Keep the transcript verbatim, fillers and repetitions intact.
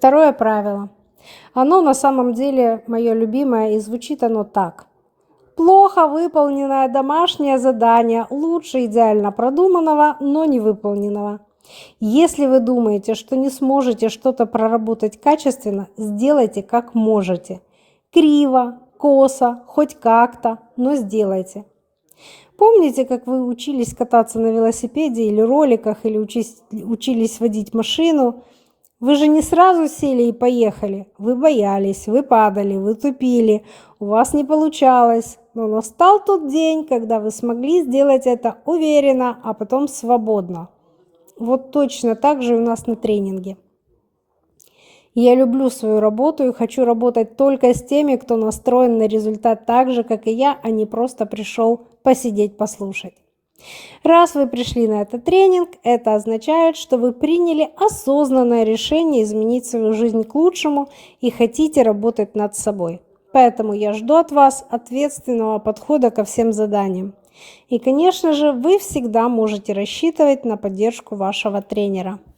Второе правило. Оно на самом деле мое любимое, и звучит оно так. Плохо выполненное домашнее задание лучше идеально продуманного, но не выполненного. Если вы думаете, что не сможете что-то проработать качественно, сделайте как можете. Криво, косо, хоть как-то, но сделайте. Помните, как вы учились кататься на велосипеде или роликах, или учись, учились водить машину? Вы же не сразу сели и поехали. Вы боялись, вы падали, вы тупили, у вас не получалось. Но настал тот день, когда вы смогли сделать это уверенно, а потом свободно. Вот точно так же у нас на тренинге. Я люблю свою работу и хочу работать только с теми, кто настроен на результат так же, как и я, а не просто пришел посидеть, послушать. Раз вы пришли на этот тренинг, это означает, что вы приняли осознанное решение изменить свою жизнь к лучшему и хотите работать над собой. Поэтому я жду от вас ответственного подхода ко всем заданиям. И, конечно же, вы всегда можете рассчитывать на поддержку вашего тренера.